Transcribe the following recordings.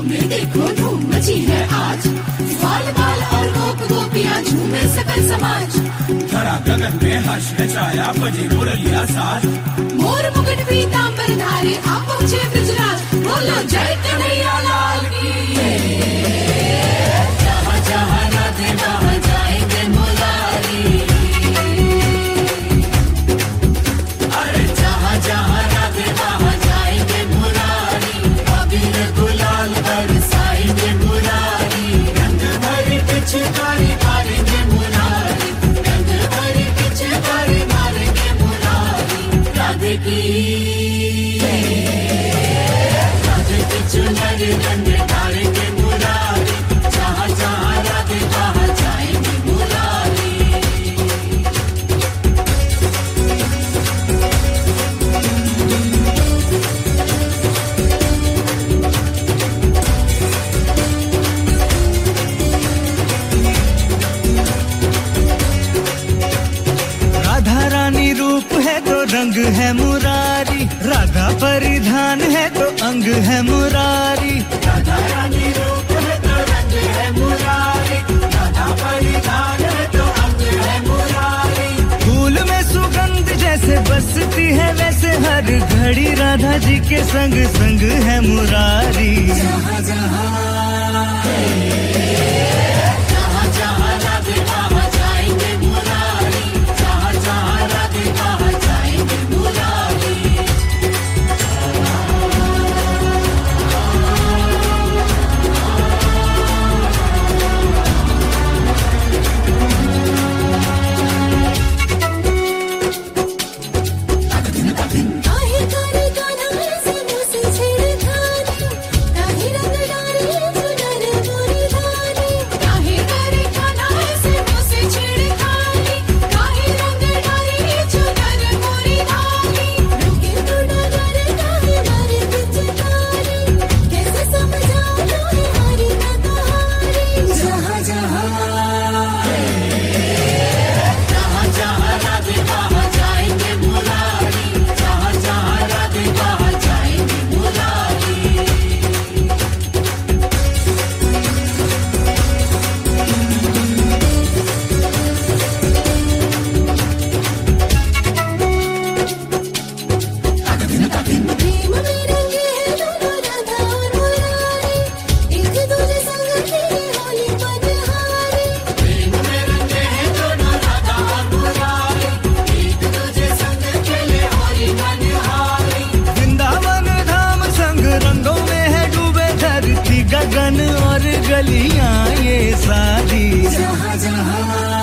में देखो धूम मची है आज, बाल बाल और गोप गोपियां झूमे सकल समाज। धरा गगन में हर्ष है छाया, बजी मुरलिया साज। मोर मुकुट पीतांबर धारे आप पहुंचे ब्रजराज, बोलो जय कन्हैया लाल की। जहाँ जहाँ राधे वहाँ जाएंगे मुरारी, अरे जहाँ जहाँ राधे वहाँ जाएंगे मुरारी। अबीर गुलाल बरसाएंगे मुरारी, रंग भरी पिचकारी मारेंगे मुरारी, रंग भरी पिचकारी मारेंगे मुरारी। राधे की चुनरी रंग ढालेंगे मुरारी, जहाँ जहाँ राधे वहाँ जाएंगे मुरारी। राधा रानी रूप है तो रंग है मुरारी, राधा परिधान है तो अंग है मुरारी। राधा रानी रूप है तो रंग है मुरारी, राधा परिधान है तो अंग है मुरारी। फूल में सुगंध जैसे बसती है, वैसे हर घड़ी राधा जी के संग संग है मुरारी। जहाँ जहाँ राधे वहाँ जाएंगे मुरारी, जहाँ जहाँ राधे वहाँ जाएंगे मुरारी। काहे करे कान्हा ऐसे मुँह से छेड़खानी, काहे रंग डाले चुनर मोरी धानी। काहे करे कान्हा ऐसे मुँह से छेड़खानी, काहे रंग डाले चुनर मोरी धानी। रुके तो डगर काहे मारे पिचकारी, कैसे समझाऊं तुम्हारी न कहानी। जहाँ जहाँ राधे वहाँ जाएंगे मुरारी, जहाँ जहाँ राधे वहाँ जाएंगे मुरारी। प्रेम में रंगे हैं दोनों राधा और मुरारी, एक दूजे संग खेले होली मनहारी। प्रेम में रंगे हैं दोनों राधा और मुरारी, एक दूजे संग खेले होली मनहारी। वृंदावन धाम संग रंगों में है डूबे, धरती गगन और गलियां ये सारी। जहाँ जहाँ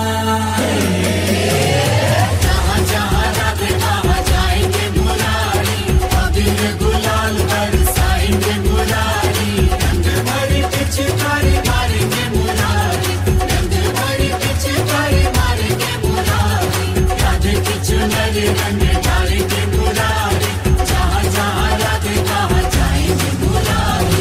राधे वहाँ जाएंगे मुरारी, अबीर गुलाल बरसाएंगे मुरारी, रंग भरी पिचकारी मारेंगे मुरारी, रंग भरी पिचकारी मारेंगे मुरारी। राधे की चुनरी रंग डालेंगे मुरारी, जहाँ जहाँ राधे वहाँ जाएंगे मुरारी।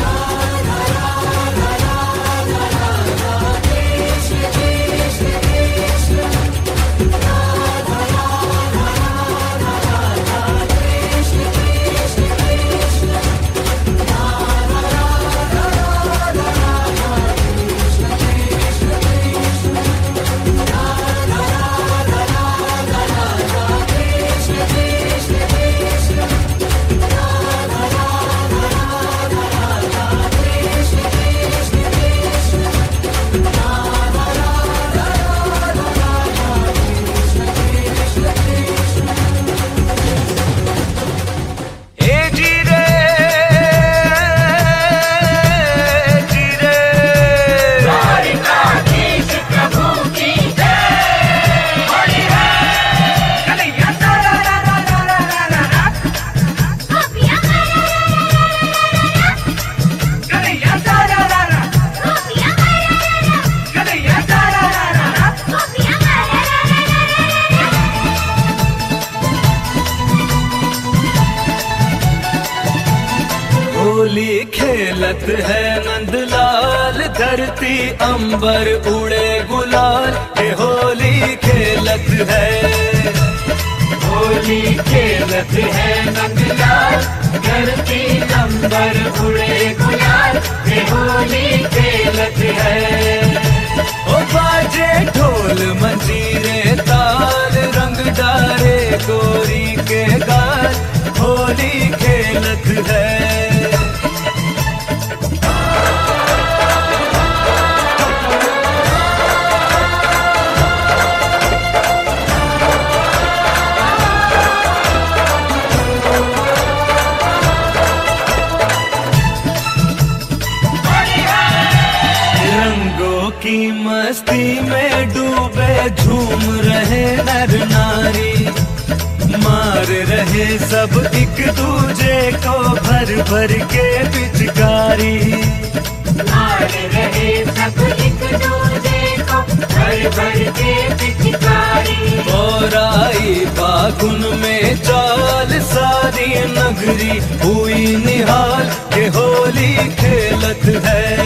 होली खेलत है नंदलाल, धरती अंबर उड़े गुलाल। ये होली खेलत है होली खेलत है नंदलाल, धरती नंबर उड़े गुलाल, ये होली खेलत है। ओ बाजे ढोल मंजीरे ताल, रंग डारे गोरी के गाल, होली खेलत है। की मस्ती में डूबे झूम रहे नर नारी, मार रहे सब एक दूजे को भर भर के पिचकारी, मार रहे सब एक दूजे को भर भर के पिचकारी। और आई फागुन में चाल सारी नगरी हुई निहाल, के होली खेलत है।